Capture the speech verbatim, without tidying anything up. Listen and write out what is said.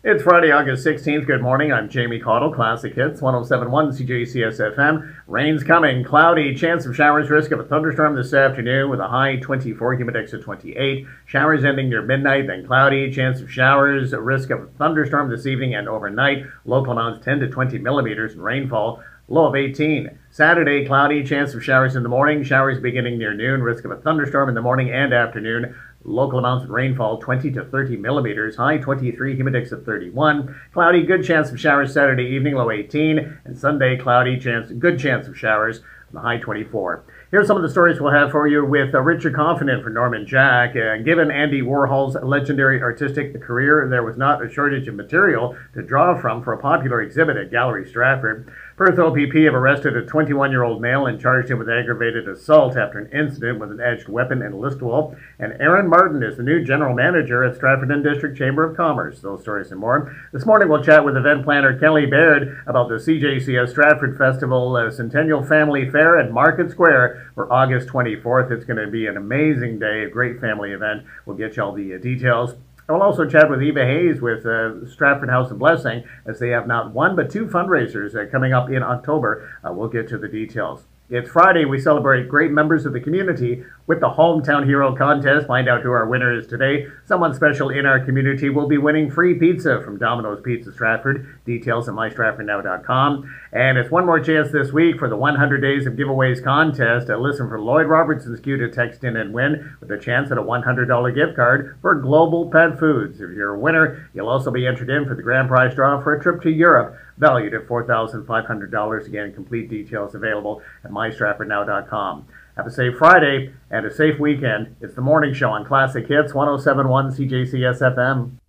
It's Friday, August sixteenth. Good morning. I'm Jamie Caudle, Classic Hits, one oh seven point one C J C S F M. Rain's coming. Cloudy. Chance of showers. Risk of a thunderstorm this afternoon with a high twenty-four, humidex at twenty-eight. Showers ending near midnight, then cloudy. Chance of showers. Risk of a thunderstorm this evening and overnight. Local amounts ten to twenty millimeters in rainfall. Low of eighteen. Saturday, cloudy. Chance of showers in the morning. Showers beginning near noon. Risk of a thunderstorm in the morning and afternoon. Local amounts of rainfall twenty to thirty millimeters. High twenty-three, humidex of thirty-one. Cloudy, good chance of showers Saturday evening, low eighteen. And Sunday, cloudy, chance, good chance of showers, the high twenty-four. Here's some of the stories we'll have for you with uh, Richard Confident for Norman Jack. Uh, given Andy Warhol's legendary artistic career, there was not a shortage of material to draw from for a popular exhibit at Gallery Stratford. Perth O P P have arrested a twenty-one-year-old male and charged him with aggravated assault after an incident with an edged weapon in Listowel. And Aaron Martin is the new general manager at Stratford and District Chamber of Commerce. Those stories and more. This morning we'll chat with event planner Kelly Baird about the C J C S Stratford Festival uh, Centennial Family Fair at Market Square for August twenty-fourth. It's going to be an amazing day, a great family event. We'll get you all the uh, details. I will also chat with Eva Hayes with uh, Stratford House of Blessing, as they have not one but two fundraisers uh, coming up in October. Uh, we'll get to the details. It's Friday. We celebrate great members of the community with the Hometown Hero Contest. Find out who our winner is today. Someone special in our community will be winning free pizza from Domino's Pizza Stratford. Details at my stratford now dot com. And it's one more chance this week for the one hundred Days of Giveaways contest. Uh, listen for Lloyd Robertson's cue to text in and win with a chance at a one hundred dollars gift card for Global Pet Foods. If you're a winner, you'll also be entered in for the grand prize draw for a trip to Europe, valued at four thousand five hundred dollars. Again, complete details available at my stratford now dot com. Have a safe Friday and a safe weekend. It's the morning show on Classic Hits, one oh seven point one C J C S F M.